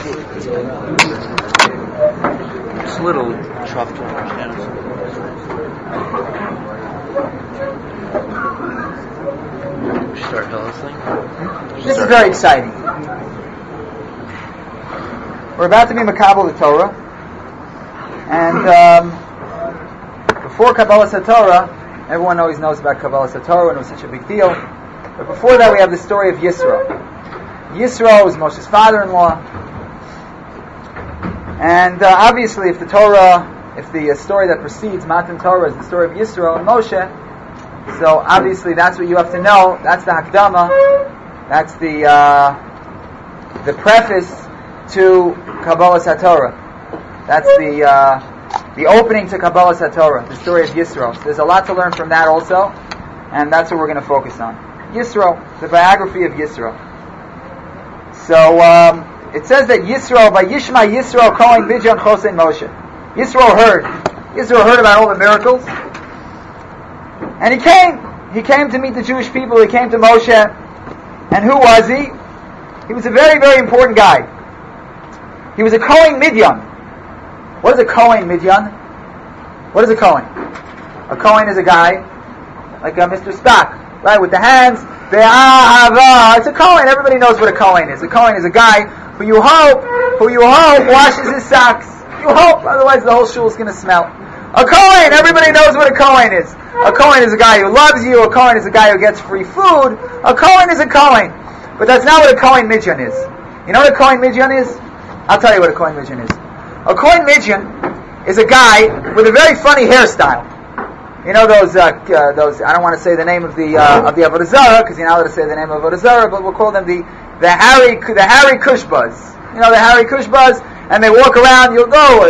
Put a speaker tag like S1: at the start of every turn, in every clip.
S1: It's a little tough to understand. We start listening.
S2: This is very exciting. We're about to be Makabel the Torah, and before Kabbalas HaTorah, everyone always knows about Kabbalas HaTorah, and it was such a big deal. But before that, we have the story of Yisro. Yisro was Moshe's father-in-law, and obviously, if the story that precedes Matan Torah is the story of Yisro and Moshe, so obviously that's what you have to know. That's the Hakdama. That's the preface to Kabbalas HaTorah. That's the opening to Kabbalas HaTorah, the story of Yisro. So there's a lot to learn from that also, and that's what we're going to focus on. Yisro, the biography of Yisro. So it says that Yisro, by Yishma Yisro calling Bidyon Chosein Moshe. Yisro heard about all the miracles, and he came to meet the Jewish people. He came to Moshe, and who was he? He was a very, very important guy. He was a Kohen Midyan. What is a Kohen Midyan? What is a Kohen? A Kohen is a guy like Mr. Spock, right? With the hands, it's a Kohen. Everybody knows what a Kohen is. A Kohen is a guy who you hope washes his socks. You hope, otherwise the whole shul is going to smell. A Kohen, everybody knows what a Kohen is. A Kohen is a guy who loves you. A Kohen is a guy who gets free food. A Kohen is a Kohen. But that's not what a Kohen Midyan is. You know what a Kohen Midyan is? I'll tell you what a Kohen Midyan is. A Kohen Midyan is a guy with a very funny hairstyle. You know those, I don't want to say the name of the Avodah Zarah, because you're not allowed to say the name of Avodah Zarah, but we'll call them the Harry Kushbas. You know the Harry Kushbas, and they walk around. You'll go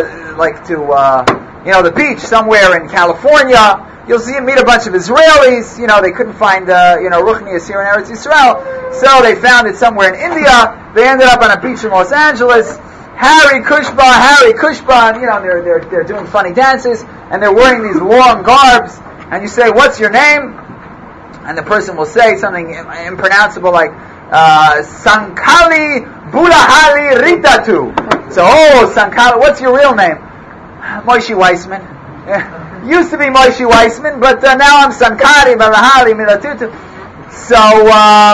S2: to the beach somewhere in California. You'll meet a bunch of Israelis. They couldn't find Ruchnias here in Eretz Yisrael, so they found it somewhere in India. They ended up on a beach in Los Angeles. Harry Kushba, and they're doing funny dances, and they're wearing these long garbs. And you say, "What's your name?" And the person will say something impronounceable like Sankali Budahali Ritatu. So, Sankali, what's your real name? Moshe Weissman. Used to be Moshe Weissman, but now I'm Sankari Budahali Ritatu. So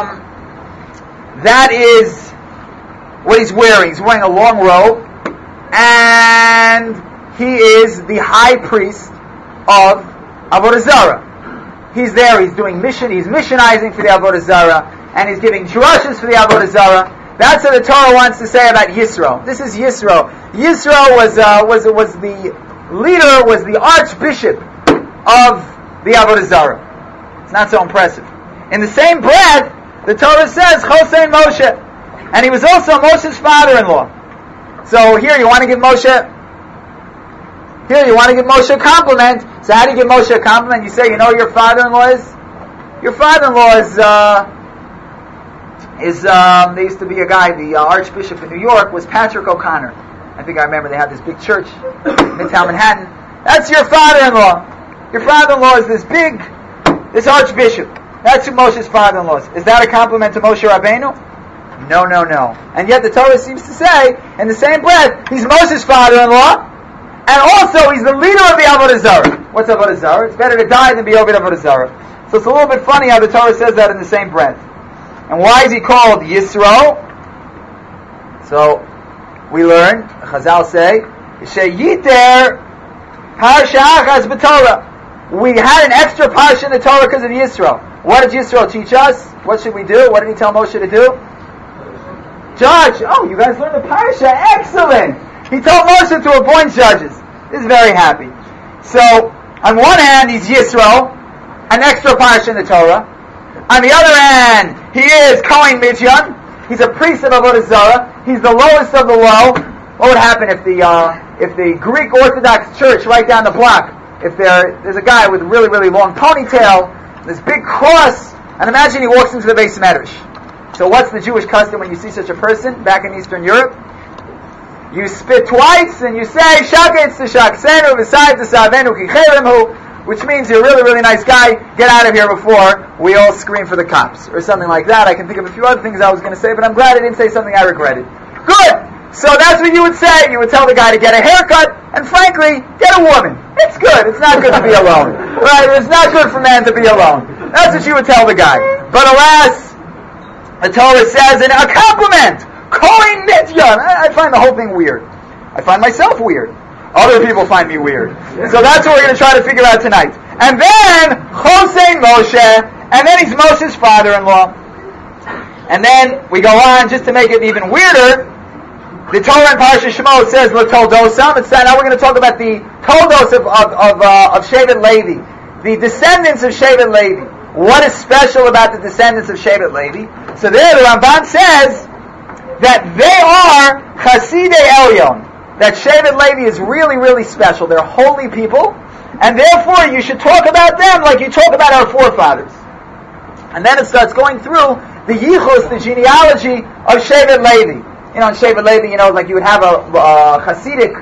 S2: that is what he's wearing. He's wearing a long robe, and he is the high priest of Avodah Zarah. He's there, he's doing mission, he's missionizing for the Avodah Zarah, and he's giving drushes for the Avodah Zarah. That's what the Torah wants to say about Yisro. This is Yisro. Yisro was the leader, was the archbishop of the Avodah Zarah. It's not so impressive. In the same breath, the Torah says, Chosein Moshe. And he was also Moshe's father-in-law. So here you want to give Moshe a compliment. So how do you give Moshe a compliment? You say, you know who your father-in-law is? Your father-in-law is there used to be a guy, the Archbishop in New York was Patrick O'Connor. I think I remember they had this big church in Midtown Manhattan. That's your father-in-law. Your father-in-law is this Archbishop. That's who Moshe's father-in-law is. Is that a compliment to Moshe Rabbeinu? No. And yet the Torah seems to say, in the same breath, he's Moshe's father-in-law, and also he's the leader of the Avodah Zarah. What's Avodah Zarah? It's better to die than be over Avodah Zarah. So it's a little bit funny how the Torah says that in the same breath. And why is he called Yisro? So we learn, Chazal say, Sheyiter Parsha Achas b'Torah. We had an extra parsha in the Torah because of Yisro. What did Yisro teach us? What should we do? What did he tell Moshe to do? Judge. Oh, you guys learned the parsha. Excellent. He told Moshe to appoint judges. He's very happy. So, on one hand, he's Yisro, an extra parsha in the Torah. On the other hand, he is Kohen Midyan. He's a priest of Avodah Zarah. He's the lowest of the low. What would happen if the Greek Orthodox Church right down the block, if there's a guy with a really, really long ponytail, this big cross, and imagine he walks into the Beis Medrash. So what's the Jewish custom when you see such a person back in Eastern Europe? You spit twice and you say, Shaketz t'shaksenu v'sayv t'savenu kicheremhu, which means you're a really, really nice guy, get out of here before we all scream for the cops, or something like that. I can think of a few other things I was going to say, but I'm glad I didn't say something I regretted. Good! So that's what you would say. You would tell the guy to get a haircut, and frankly, get a woman. It's good. It's not good to be alone. Right? It's not good for man to be alone. That's what you would tell the guy. But alas, the Torah says in a compliment, Kohen Nityan. I find the whole thing weird. I find myself weird. Other people find me weird. So that's what we're going to try to figure out tonight. And then, Chosein Moshe, and then he's Moshe's father-in-law. And then we go on, just to make it even weirder, the Torah in Parashat Shemot says, L'toldosam. It's now we're going to talk about the Toldos of Shevet Levi. The descendants of Shevet Levi. What is special about the descendants of Shevet Levi? So there the Ramban says that they are Chasidei Elyon. That Shevet Levi is really, really special. They're holy people. And therefore you should talk about them like you talk about our forefathers. And then it starts going through the yichus, the genealogy of Shevet Levi. You know, in Shevet Levi, like you would have a Hasidic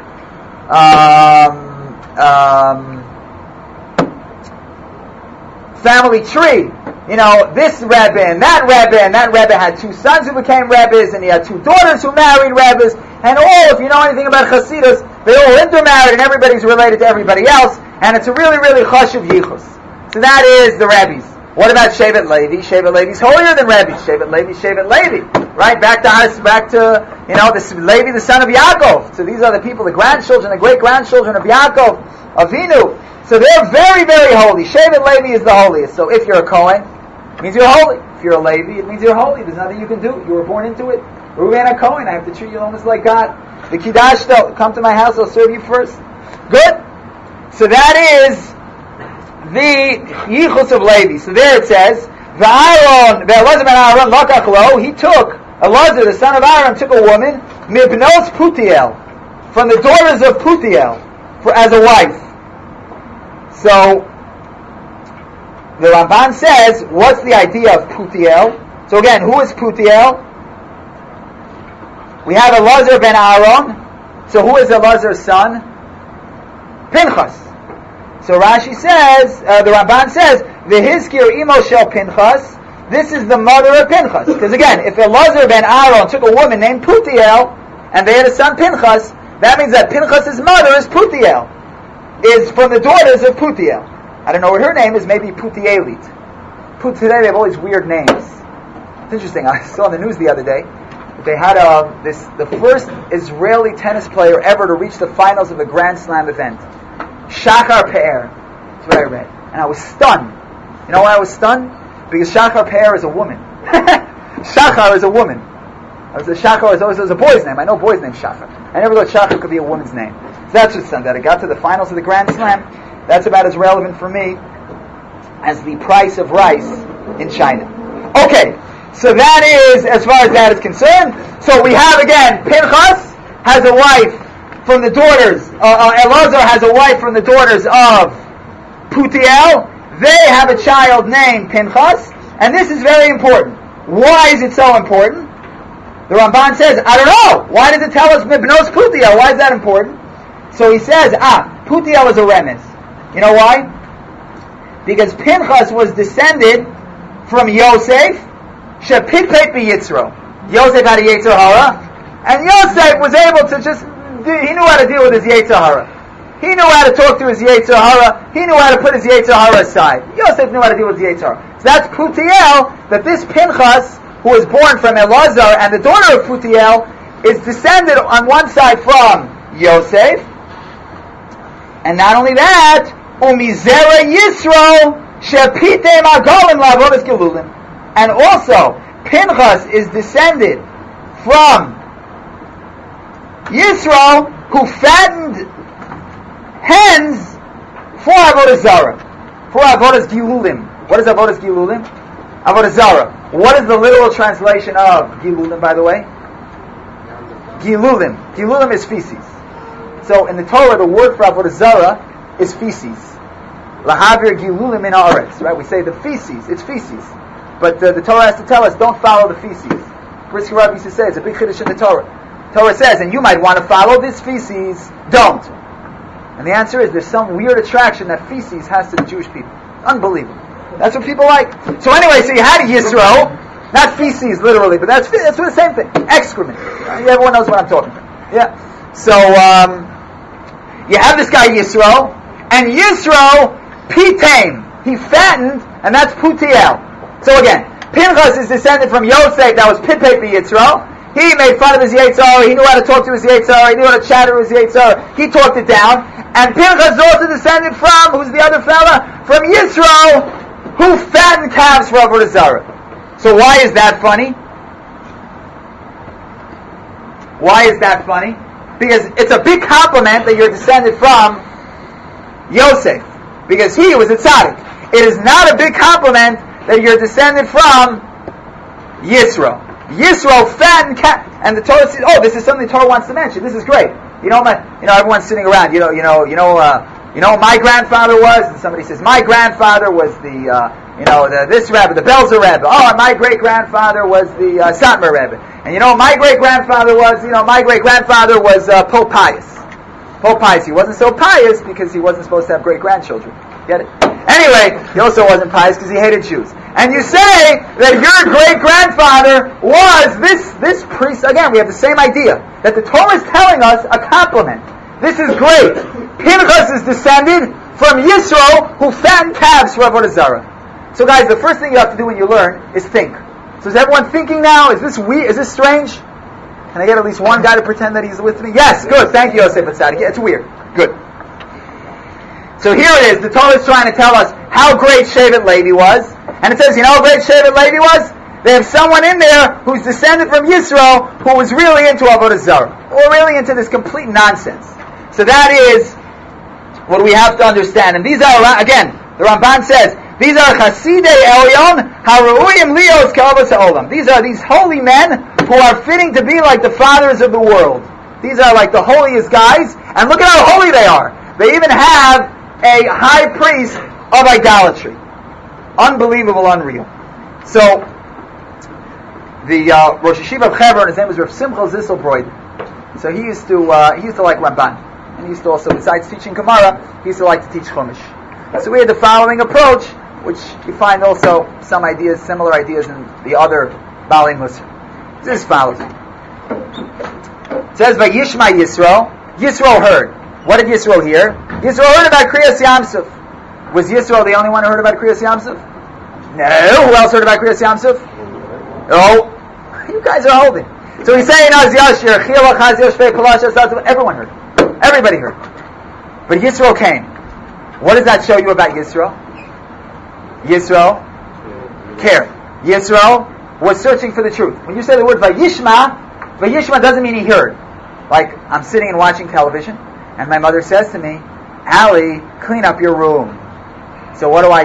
S2: family tree. This Rebbe and that Rebbe had two sons who became Rebbes, and he had two daughters who married Rebbes, and all, if you know anything about Hasidus, they all intermarried, and everybody's related to everybody else, and it's a really, really chashuv yichus. So that is the Rebbes. What about Shevet Levi? Shevet Levi's holier than Rebbe. Shevet Levi. Right? Back to this Levi, the son of Yaakov. So these are the people, the grandchildren, the great-grandchildren of Yaakov, Avinu. So they're very, very holy. Shevet Levi is the holiest. So if you're a Kohen, it means you're holy. If you're a Levi, it means you're holy. There's nothing you can do. You were born into it. Reuven a Kohen, I have to treat you almost like God. The Kiddush, though, come to my house, I'll serve you first. Good? So that is the Yichus of Levi. So there it says, Elazar ben Aaron lakach lo, he took, Elazar, the son of Aaron, took a woman, Mibnos Putiel, from the daughters of Putiel, as a wife. So, the Ramban says, what's the idea of Putiel? So again, who is Putiel? We have Elazar ben Aaron. So who is Elazar's son? Pinchas. So Rashi says, the Ramban says, V'hizkir imo shel Pinchas, this is the mother of Pinchas. Because again, if Elazar ben Aaron took a woman named Putiel, and they had a son Pinchas, that means that Pinchas' mother is Putiel, is from the daughters of Putiel. I don't know what her name is, maybe Putielit. Today they have all these weird names. It's interesting, I saw in the news the other day, they had the first Israeli tennis player ever to reach the finals of a Grand Slam event. Shachar Pe'er. That's what I read. And I was stunned. You know why I was stunned? Because Shachar Pe'er is a woman. Shachar is a woman. Shachar is always a boy's name. I know boys named Shachar. I never thought Shachar could be a woman's name. So that's what's stunned. That it got to the finals of the Grand Slam. That's about as relevant for me as the price of rice in China. Okay. So that is, as far as that is concerned. So we have again, Pinchas has a wife from the daughters, Elazar has a wife from the daughters of Putiel. They have a child named Pinchas, and this is very important. Why is it so important? The Ramban says, I don't know. Why does it tell us Mibnos Putiel? Why is that important? So he says, Putiel is a remez. You know why? Because Pinchas was descended from Yosef, Shepitpet b'Yitzro. Yosef had a Yetzer Hara, and Yosef was able to he knew how to deal with his Yetzer Hara. He knew how to talk to his Yetzer Hara. He knew how to put his Yetzer Hara aside. Yosef knew how to deal with his Yetzer Hara. So that's Putiel, that this Pinchas, who was born from Elazar and the daughter of Putiel, is descended on one side from Yosef. And not only that, Umizera Yisro Shepite Magolim Lavodas Gelulim. And also, Pinchas is descended from Yisro, who fattened hens for Avodah Zarah, for Avodas Gilulim. What is Avodas Gilulim? Avodah Zarah. What is the literal translation of Gilulim, by the way? Gilulim. Gilulim is feces. So in the Torah, the word for Avodah Zarah is feces. Lahavir Gilulim in Haaretz. Right? We say the feces. It's feces. But the Torah has to tell us, don't follow the feces. Brisker Rabbi used to say, it's a big chiddush in the Torah. Torah says, and you might want to follow this feces, don't. And the answer is, there's some weird attraction that feces has to the Jewish people. Unbelievable. That's what people like. So anyway, so you had Yisro, not feces literally, but that's the same thing. Excrement. Everyone knows what I'm talking about. Yeah. So you have this guy Yisro, and Yisro Pitain, he fattened, and that's Putiel. So again, Pinchas is descended from Yosef, that was Pipei Yisro. He made fun of his Yetzirah, he knew how to talk to his Yetzirah, he knew how to chatter with his Yetzirah, he talked it down. And Pinchas is also descended from, who's the other fella? From Yisro, who fattened calves for Avodah Zarah. So why is that funny? Why is that funny? Because it's a big compliment that you're descended from Yosef, because he was a tzaddik. It is not a big compliment that you're descended from Yisro. Yisro fattened calves, and the Torah says, "Oh, this is something the Torah wants to mention. This is great." Everyone's sitting around. You know what my grandfather was, and somebody says, "My grandfather was this Rebbe, the Belzer Rebbe. Oh, and my great grandfather was the Satmar Rebbe. And my great grandfather was, Pope Pius. Pope Pius, he wasn't so pious because he wasn't supposed to have great grandchildren. Get it? Anyway, he also wasn't pious because he hated Jews. And you say that your great grandfather was this priest. Again, we have the same idea that the Torah is telling us a compliment. This is great. Pinchas is descended from Yisro, who fattened calves for Avodah Zarah. So guys, the first thing you have to do when you learn is think. So is everyone thinking now? Is this weird? Is this strange? Can I get at least one guy to pretend that he's with me? Yes, good. Thank you, Yosef Atzadik. It's weird. Good. So here it is. The Torah is trying to tell us how great Shevet Levi was. And it says, you know how great Shevet Levi was? They have someone in there who's descended from Yisro who was really into Avodah Zarah. Or really into this complete nonsense. So that is what we have to understand. And these are, again, the Ramban says, these are Chasidei Elyon Haruim Lios Kavos Ha'olam. These are these holy men who are fitting to be like the fathers of the world. These are like the holiest guys, and look at how holy they are. They even have a high priest of idolatry. Unbelievable, unreal. So the Rosh Yeshiva of Hebron, his name was Rav Simcha Zisselbroid. So he used to like Ramban, and he used to also, besides teaching Gemara, he used to like to teach Chumash. So we had the following approach, which you find also some ideas, similar ideas in the other Baalei Musar. This follows. It says by Yishma Yisro, Yisro heard. What did Yisro hear? Yisro heard about Kriyas Yamsuf. Was Yisro the only one who heard about Kriyas Yamsuf? No. Who else heard about Kriyas Yamsuf? No. You guys are holding. So he's saying, everyone heard. Everybody heard. But Yisro came. What does that show you about Yisro? Yisro cared. Yisro was searching for the truth. When you say the word Vayishma doesn't mean he heard. Like, I'm sitting and watching television, and my mother says to me, Allie, clean up your room. So what do? I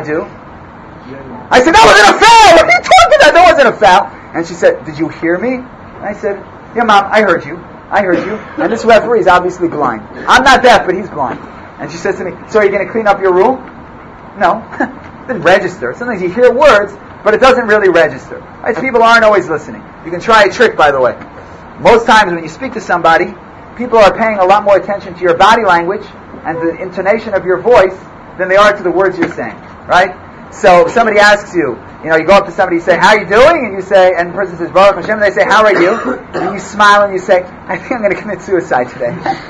S2: said, that wasn't a foul! What are you talking about? That wasn't a foul. And she said, did you hear me? And I said, yeah, Mom, I heard you. And this referee is obviously blind. I'm not deaf, but he's blind. And she says to me, so are you going to clean up your room? No. It didn't register. Sometimes you hear words, but it doesn't really register. Right? People aren't always listening. You can try a trick, by the way. Most times when you speak to somebody, people are paying a lot more attention to your body language and the intonation of your voice than they are to the words you're saying. Right? So if somebody asks you, you go up to somebody, you say, how are you doing? And you say, and the person says, Baruch Hashem, and they say, how are you? And you smile and you say, I think I'm going to commit suicide today.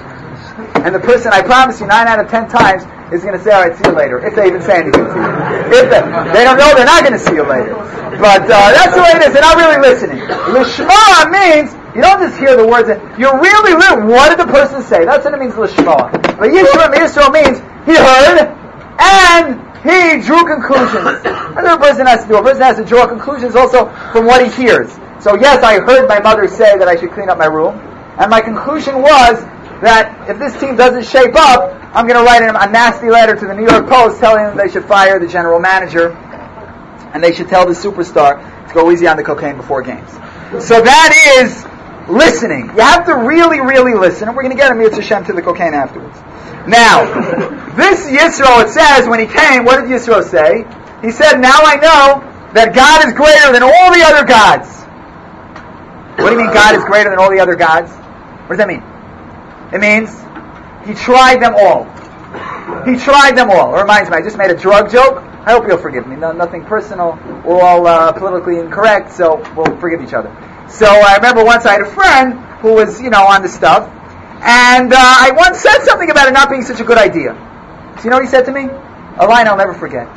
S2: And the person, I promise you, 9 out of 10 times is going to say, all right, see you later. If they even say anything to you. If they don't know, they're not going to see you later. But that's the way it is. They're not really listening. Lishma means, you don't just hear the words, you're really listening. What did the person say? That's what it means, Lishma. But Yisro means, he heard, and he drew conclusions. That's what a person has to do. A person has to draw conclusions also from what he hears. So yes, I heard my mother say that I should clean up my room, and my conclusion was that if this team doesn't shape up, I'm going to write a nasty letter to the New York Post telling them they should fire the general manager and they should tell the superstar to go easy on the cocaine before games. So that is listening. You have to really, really listen, and we're going to get Amir Hashem to the cocaine afterwards. Now, this Yisro, it says, when he came, what did Yisro say? He said, now I know that God is greater than all the other gods. What do you mean God is greater than all the other gods? What does that mean? It means he tried them all. He tried them all. It reminds me, I just made a drug joke. I hope you'll forgive me. No, nothing personal. We're all politically incorrect, so we'll forgive each other. So I remember once I had a friend who was, on the stuff, and I once said something about it not being such a good idea. So you know what he said to me? A line I'll never forget.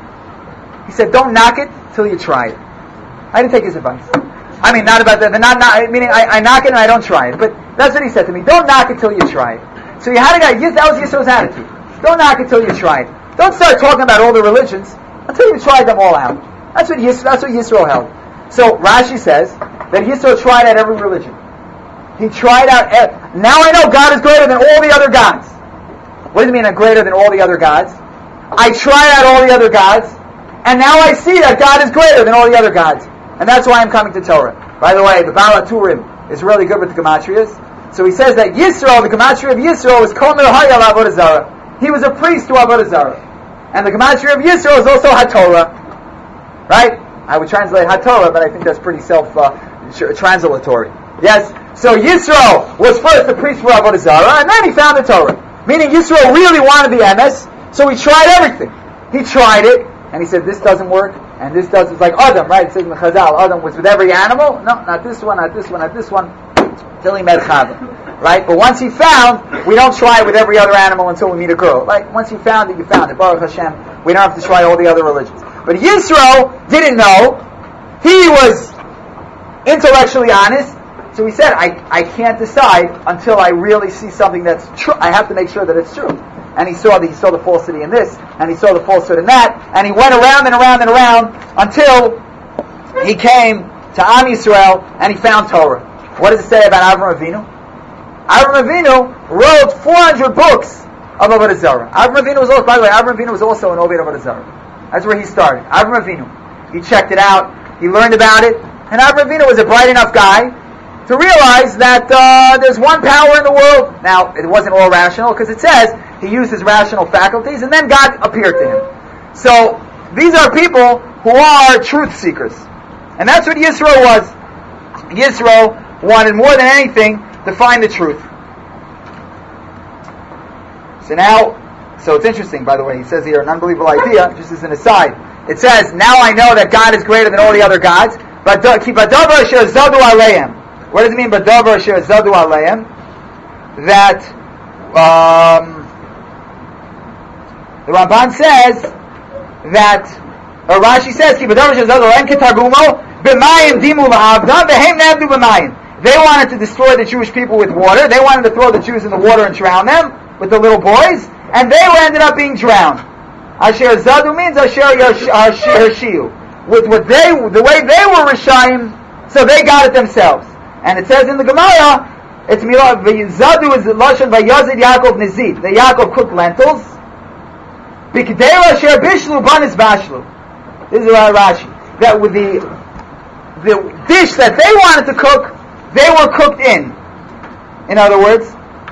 S2: He said, "Don't knock it till you try it." I didn't take his advice. I mean, not about that. Meaning I knock it and I don't try it. But that's what he said to me. Don't knock it till you try it. So you had a guy. That was Yisro's attitude. Don't knock it till you try it. Don't start talking about all the religions until you tried them all out. That's what Yisro held. So Rashi says that Yisro tried out every religion. He tried out. Now I know God is greater than all the other gods. What does it mean, greater than all the other gods? I tried out all the other gods, and now I see that God is greater than all the other gods. And that's why I'm coming to Torah. By the way, the Baal HaTurim is really good with the Gematrias. So he says that Yisro, the Gematria of Yisro, is Kol Merhaya Avodah Zarah. He was a priest to Avodah Zarah. And the Gematria of Yisro is also HaTorah. Right? I would translate HaTorah, but I think that's pretty self-translatory. Yes? So Yisro was first a priest for Avodah Zarah, and then he found the Torah. Meaning Yisro really wanted the emes, so he tried everything. He tried it, and he said, this doesn't work, and this does. It's like Adam, right? It says in the Chazal, Adam was with every animal. No, not this one, not this one, not this one. Till he met Chava. Right? But once he found, we don't try with every other animal until we meet a girl. Like, once you found it, you found it. Baruch Hashem. We don't have to try all the other religions. But Yisro didn't know. He was intellectually honest. So he said, I can't decide until I really see something that's true. I have to make sure that it's true. And he saw the falsity in this, and he saw the falsehood in that, and he went around and around and around until he came to Am Yisrael and he found Torah. What does it say about Avram Avinu? Avram Avinu wrote 400 books of Avodah Zarah. Avram Avinu was also, by the way, Avram Avinu was also an Oved Avodah Zarah. That's where he started. Avram Avinu. He checked it out. He learned about it. And Avram Avinu was a bright enough guy to realize that there's one power in the world. Now, it wasn't all rational, because it says he used his rational faculties, and then God appeared to him. So, these are people who are truth seekers. And that's what Yisro was. Yisro wanted more than anything to find the truth. So it's interesting, by the way, he says here, an unbelievable idea, just as an aside. It says, now I know that God is greater than all the other gods, but what does it mean, Badavar Asher Zadu Aleim? That the Ramban says that, or Rashi says, Ki Badavar Asher Zadu Aleim Kitargumo B'mayim Dimu La'avda V'hem Navdu B'mayim. They wanted to destroy the Jewish people with water. They wanted to throw the Jews in the water and drown them with the little boys, and they ended up being drowned. Asher Zadu means Asher Yershiu. With the way they were Rishayim, so they got it themselves. And it says in the Gemara, it's Milah, Zadu is the Lashon Vayazid Yaakov Nizid. The Yaakov cooked lentils. Bikdei Asher Bishlu Banis Bashlu. This is Rashi. That with the dish that they wanted to cook, they were cooked in. In other words,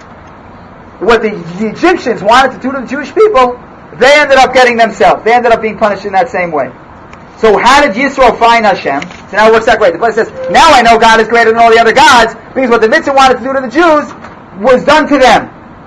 S2: what the Egyptians wanted to do to the Jewish people, they ended up getting themselves. They ended up being punished in that same way. So how did Yisro find Hashem? So now it works out great. The place says, now I know God is greater than all the other gods, because what the mitzvah wanted to do to the Jews was done to them.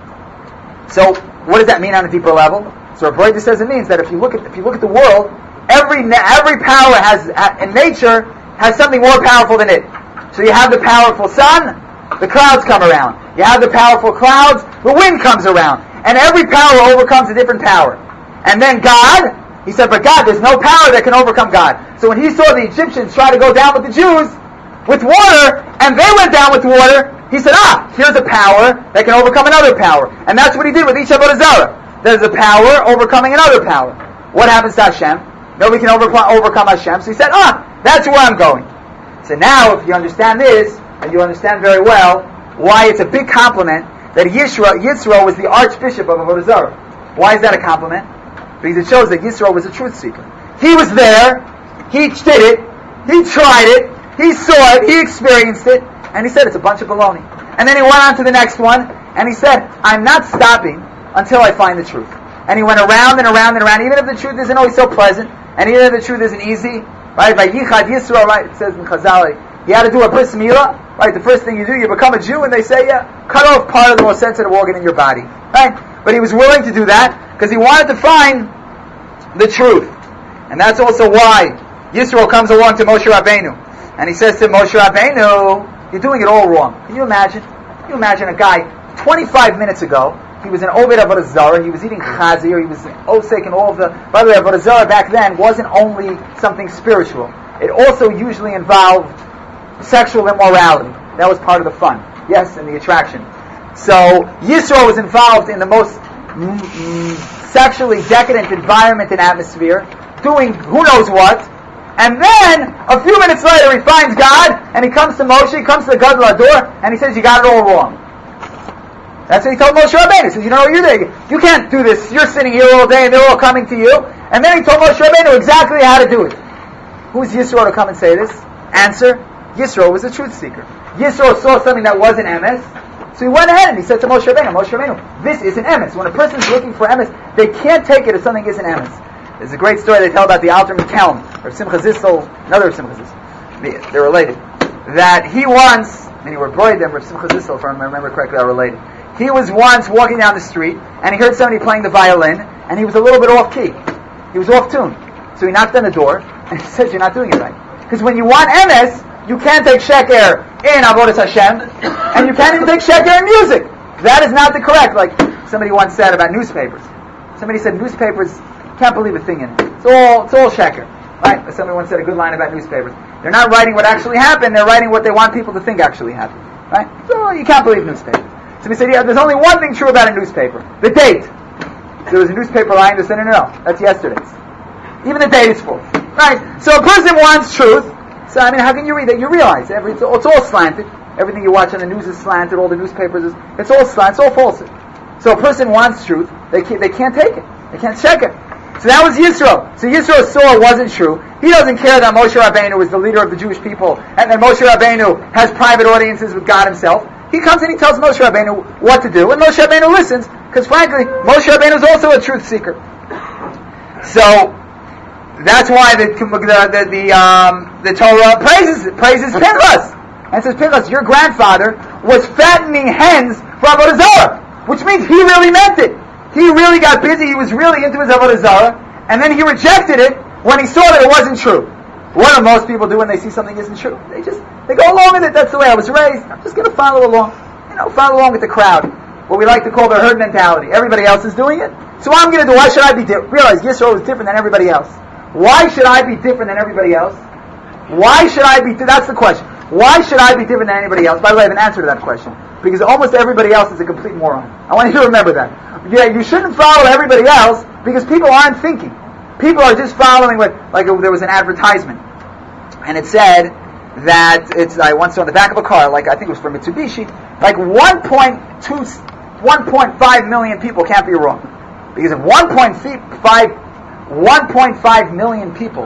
S2: So what does that mean on a deeper level? So Rabbi says it means that if you look at the world, every power in nature has something more powerful than it. So you have the powerful sun, the clouds come around. You have the powerful clouds, the wind comes around. And every power overcomes a different power. And then God, he said, but God, there's no power that can overcome God. So when he saw the Egyptians try to go down with the Jews with water, and they went down with water, he said, here's a power that can overcome another power. And that's what he did with each Avodah Zarah. There's a power overcoming another power. What happens to Hashem? Nobody can overcome Hashem. So he said, that's where I'm going. So now, if you understand this, and you understand very well why it's a big compliment that Yisro was the archbishop of Avodah Zarah. Why is that a compliment? Because it shows that Yisro was a truth seeker. He was there, he did it, he tried it, he saw it, he experienced it, and he said it's a bunch of baloney. And then he went on to the next one, and he said, I'm not stopping until I find the truth. And he went around and around and around, even if the truth isn't always so pleasant, and even if the truth isn't easy, right? By Yichad Yisro, right, it says in Chazal, he had to do a bris milah, right? The first thing you do, you become a Jew, and they say, cut off part of the most sensitive organ in your body, right? But he was willing to do that, because he wanted to find the truth. And that's also why Yisro comes along to Moshe Rabbeinu. And he says to Moshe Rabbeinu, you're doing it all wrong. Can you imagine? Can you imagine a guy 25 minutes ago, he was an Oved Avodah Zarah, he was eating chazir, he was osek and all of the... By the way, Avodah Zarah back then wasn't only something spiritual. It also usually involved sexual immorality. That was part of the fun. Yes, and the attraction. So Yisro was involved in the most sexually decadent environment and atmosphere, doing who knows what, and then a few minutes later he finds God, and he comes to Moshe, he comes to the Gadol Hador, and he says, you got it all wrong. That's what he told Moshe Rabbeinu. He says, you know what you're doing? You can't do this. You're sitting here all day, and they're all coming to you. And then he told Moshe Rabbeinu exactly how to do it. Who's Yisro to come and say this? Answer, Yisro was a truth seeker. Yisro saw something that wasn't emes, so he went ahead and he said to Moshe Rabbeinu, this isn't emes. When a person's looking for emes, they can't take it if something isn't emes. There's a great story they tell about the Alter Mikelm, or Simcha Zissel, another Simcha Zissel. They're related. That he once, and he were buried them, or Simcha Zissel, if I remember correctly, they're related. He was once walking down the street, and he heard somebody playing the violin, and he was a little bit off key. He was off tune. So he knocked on the door, and he says, you're not doing it right. Because when you want emes, you can't take sheker in Avodas Hashem, and you can't even take sheker in music. That is not the correct, like somebody once said about newspapers. Somebody said newspapers, can't believe a thing in it. It's all sheker. Right? Somebody once said a good line about newspapers. They're not writing what actually happened, they're writing what they want people to think actually happened. Right? So you can't believe newspapers. So we said, yeah, there's only one thing true about a newspaper. The date. There was a newspaper line that said, no, that's yesterday's. Even the date is full. Right? So a person wants truth. So, I mean, how can you read that? You realize it's all slanted. Everything you watch on the news is slanted. All the newspapers it's all slanted. It's all false. So a person wants truth. They can't take it. They can't check it. So that was Yisro. So Yisro saw it wasn't true. He doesn't care that Moshe Rabbeinu was the leader of the Jewish people and that Moshe Rabbeinu has private audiences with God himself. He comes and he tells Moshe Rabbeinu what to do, and Moshe Rabbeinu listens, because frankly, Moshe Rabbeinu is also a truth seeker. So that's why the Torah praises Pinchas and says, Pinchas, your grandfather was fattening hens for Avodah Zarah, which means he really meant it. He really got busy. He was really into his Avodah Zarah, and then he rejected it when he saw that it wasn't true. What do most people do when they see something isn't true? They go along with it. That's the way I was raised. I'm just going to follow along. Follow along with the crowd. What we like to call the herd mentality. Everybody else is doing it, so what I'm going to do. Why should I be different? Realize Yisro is different than everybody else. Why should I be different than everybody else? Why should I be? That's the question. Why should I be different than anybody else? By the way, I have an answer to that question. Because almost everybody else is a complete moron. I want you to remember that. Yeah, you shouldn't follow everybody else because people aren't thinking. People are just following there was an advertisement, and it said that I once saw on the back of a car, I think it was for Mitsubishi, 1.5 million people can't be wrong. Because if 1.5 million people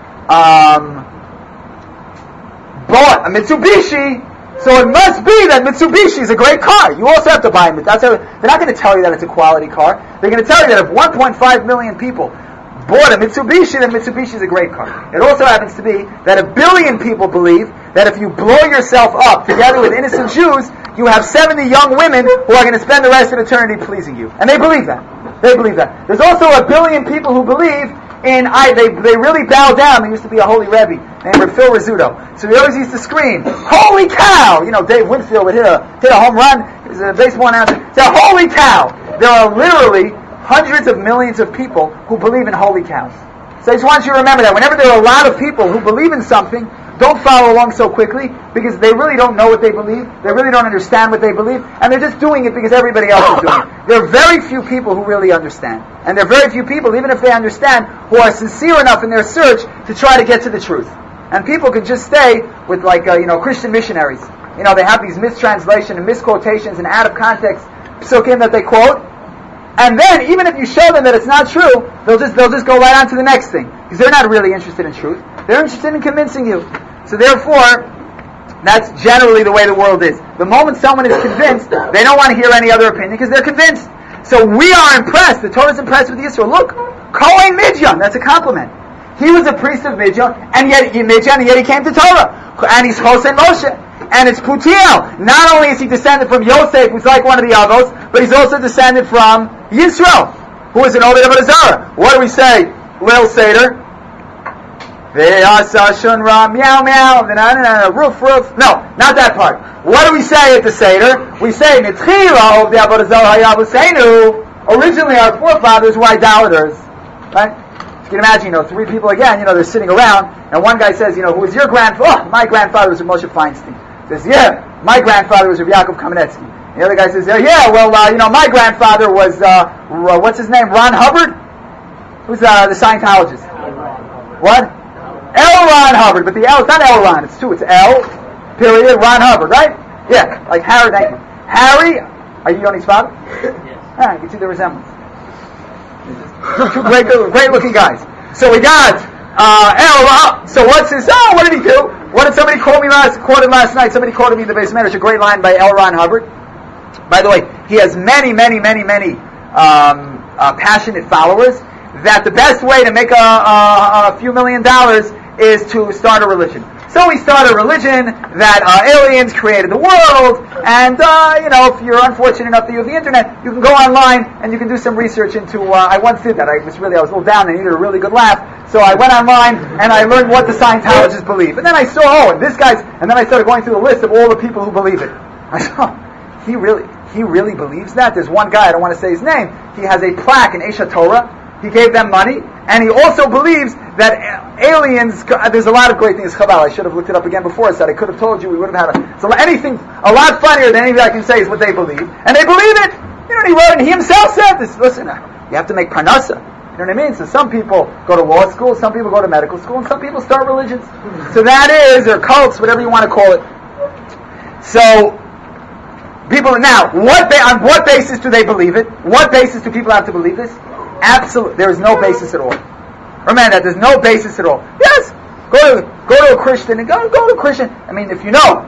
S2: bought a Mitsubishi, so it must be that Mitsubishi is a great car. You also have to buy it. They're not going to tell you that it's a quality car. They're going to tell you that if 1.5 million people bought a Mitsubishi, then Mitsubishi is a great car. It also happens to be that 1 billion people believe that if you blow yourself up together with innocent Jews, you have 70 young women who are going to spend the rest of eternity pleasing you. And they believe that. There's also 1 billion people who believe they really bow down. There used to be a holy Rebbe named Reb Phil Rizzuto. So he always used to scream, "Holy cow!" Dave Winfield would hit a home run. He was a baseball announcer. Say, "Holy cow!" There are literally hundreds of millions of people who believe in holy cows. So I just want you to remember that whenever there are a lot of people who believe in something, don't follow along so quickly because they really don't know what they believe. They really don't understand what they believe, and they're just doing it because everybody else is doing it. There are very few people who really understand, and there are very few people, even if they understand, who are sincere enough in their search to try to get to the truth. And people can just stay with Christian missionaries. They have these mistranslations and misquotations and out of context psukim that they quote. And then, even if you show them that it's not true, they'll just go right on to the next thing. Because they're not really interested in truth. They're interested in convincing you. So therefore, that's generally the way the world is. The moment someone is convinced, they don't want to hear any other opinion because they're convinced. So we are impressed. The Torah is impressed with Yisro. Look, Kohen Midyan, that's a compliment. He was a priest of Midyan, and yet he came to Torah. And he's Chos and Moshe. And it's Putiel. Not only is he descended from Yosef, who's like one of the Avos, but he's also descended from Yisro, who is an Oved Avodah Zarah. What do we say? Lil Seder. Ve'asa shunra, meow meow, roof. No, not that part. What do we say at the Seder? We say, Nitchila of the Avodah Zarah Hayavuseinu. Originally our forefathers were idolaters. Right? You can imagine, three people again, they're sitting around, and one guy says, who was your grandfather? Oh, my grandfather was Moshe Feinstein. He says, yeah, my grandfather was Yaakov Kamenetsky. The other guy says, yeah, well, my grandfather was, what's his name, Ron Hubbard? Who's the Scientologist? What? L. Ron Hubbard, but the L, it's not L. Ron, it's two, it's L, period, Ron Hubbard, right? Yeah, like Harry, thank you. Harry, are you Yoni's father?
S1: Yes.
S2: Ah, you can see the resemblance. Two great looking guys. So we got L. So what's his? Oh, what did he do? What did somebody quoted last night? Somebody quoted me in the basement. It's a great line by L. Ron Hubbard. By the way, he has many passionate followers. That the best way to make a few $1 million is to start a religion. So we started a religion that aliens created the world, and if you're unfortunate enough that you have the internet, you can go online and you can do some research into. I once did that. I was a little down and needed a really good laugh, so I went online and I learned what the Scientologists believe. And then I saw, this guy's, and then I started going through the list of all the people who believe it. I saw, he really believes that. There's one guy, I don't want to say his name. He has a plaque in Aish HaTorah. He gave them money, and he also believes that aliens. There's a lot of great things. Chabal, I should have looked it up again before I said I could have told you. We would have had anything a lot funnier than anything I can say is what they believe, and they believe it. He wrote, and he himself said this. Listen, you have to make parnasa. You know what I mean? So some people go to law school, some people go to medical school, and some people start religions. So that is, or cults, whatever you want to call it. So people now, on what basis do they believe it? What basis do people have to believe this? Absolutely, there is no basis at all. Remember that there's no basis at all. Yes, go to a Christian and go to a Christian. I mean, if you learn,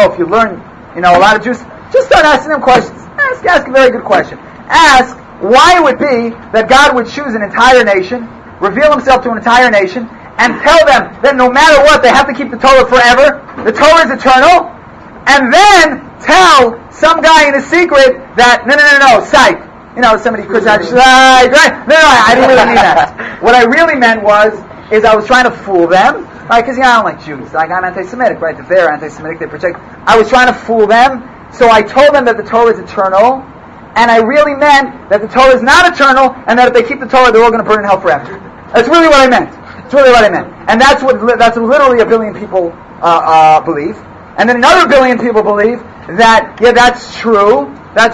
S2: a lot of Jews, just start asking them questions. Ask a very good question. Ask why it would be that God would choose an entire nation, reveal Himself to an entire nation, and tell them that no matter what, they have to keep the Torah forever. The Torah is eternal, and then tell some guy in a secret that no, psych. Somebody could say, no, I didn't really mean that. What I really meant is I was trying to fool them, right? Because, I don't like Jews. Like, I'm anti-Semitic, right? If they're anti-Semitic, they project. I was trying to fool them, so I told them that the Torah is eternal, and I really meant that the Torah is not eternal, and that if they keep the Torah, they're all going to burn in hell forever. That's really what I meant. And that's what literally 1 billion people believe. And then another 1 billion people believe that, that's true,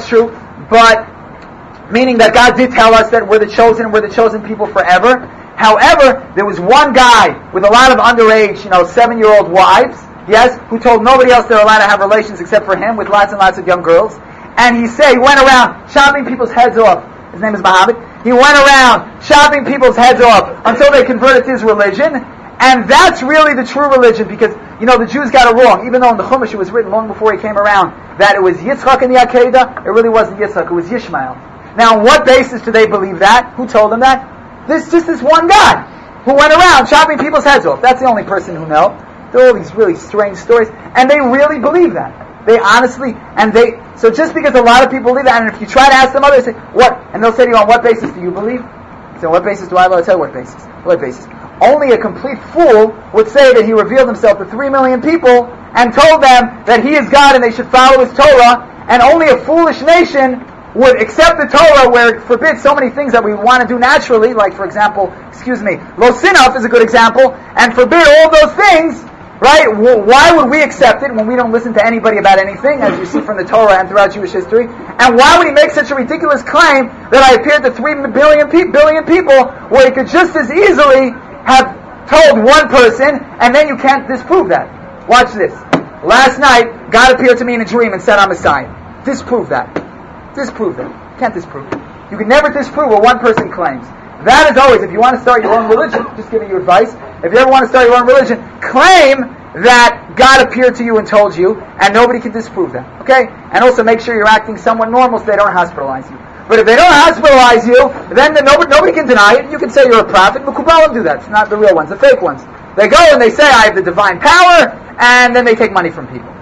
S2: but meaning that God did tell us that we're the chosen people forever. However, there was one guy with a lot of underage, 7-year-old wives, yes, who told nobody else they're allowed to have relations except for him with lots and lots of young girls. And he went around chopping people's heads off. His name is Muhammad. He went around chopping people's heads off until they converted to his religion. And that's really the true religion, because, the Jews got it wrong. Even though in the Chumash it was written long before he came around that it was Yitzchak in the Akedah, it really wasn't Yitzchak, it was Yishmael. Now, on what basis do they believe that? Who told them that? This one guy who went around chopping people's heads off. That's the only person who knows. There are all these really strange stories, and they really believe that. They honestly, so just because a lot of people believe that, and if you try to ask them others, say, what? And they'll say to you, on what basis do you believe? So on what basis do I believe? I'll tell you what basis. What basis? Only a complete fool would say that he revealed himself to 3 million people and told them that he is God and they should follow his Torah, and only a foolish nation would accept the Torah where it forbids so many things that we want to do naturally, like, for example, Lo Sinaf is a good example, and forbid all those things, right? Why would we accept it when we don't listen to anybody about anything, as you see from the Torah and throughout Jewish history? And why would he make such a ridiculous claim that I appeared to 3 billion people where he could just as easily have told one person, and then you can't disprove that? Watch this. Last night, God appeared to me in a dream and said, I'm Messiah. Disprove that. Disprove that. You can't disprove it. You can never disprove what one person claims. That is always, if you want to start your own religion, just giving you advice, if you ever want to start your own religion, claim that God appeared to you and told you, and nobody can disprove that. Okay? And also make sure you're acting somewhat normal so they don't hospitalize you. But if they don't hospitalize you, then nobody can deny it. You can say you're a prophet. Mekubalim do that. It's not the real ones, the fake ones. They go and they say, I have the divine power, and then they take money from people.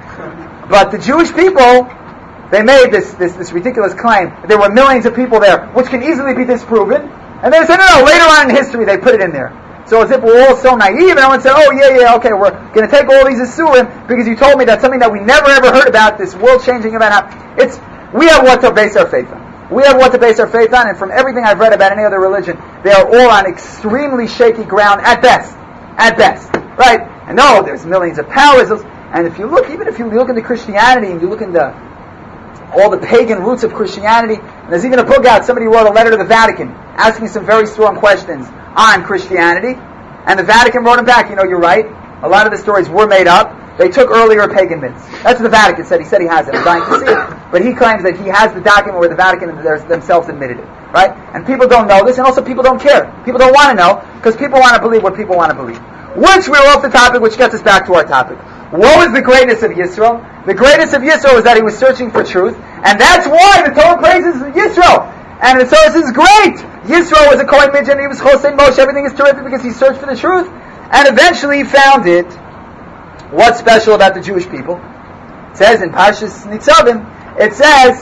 S2: But the Jewish people, they made this ridiculous claim. There were millions of people there, which can easily be disproven. And they said, no, later on in history they put it in there. So as if we're all so naive, and everyone said, oh, yeah, okay, we're going to take all these isurim because you told me that something that we never ever heard about, this world-changing event happened. We have what to base our faith on. We have what to base our faith on, and from everything I've read about any other religion, they are all on extremely shaky ground at best. At best. Right? And no, there's millions of powers, and if you look into Christianity, and you look into all the pagan roots of Christianity, and there's even a book out, somebody wrote a letter to the Vatican, asking some very strong questions on Christianity, and the Vatican wrote him back, you're right, a lot of the stories were made up, they took earlier pagan myths. That's what the Vatican said. He said he has it. I'm dying to see it. But he claims that he has the document where the Vatican themselves admitted it. Right? And people don't know this, and also people don't care. People don't want to know, because people want to believe what people want to believe. Which we're off the topic, which gets us back to our topic. What was the greatness of Yisro? The greatness of Yisro was that he was searching for truth, and that's why the Torah praises Yisro. And the Torah says, great! Yisro was a Kohen Midjan, he was Chosein Moshe, everything is terrific because he searched for the truth, and eventually he found it. What's special about the Jewish people? It says in Parshas Nitzavim, it says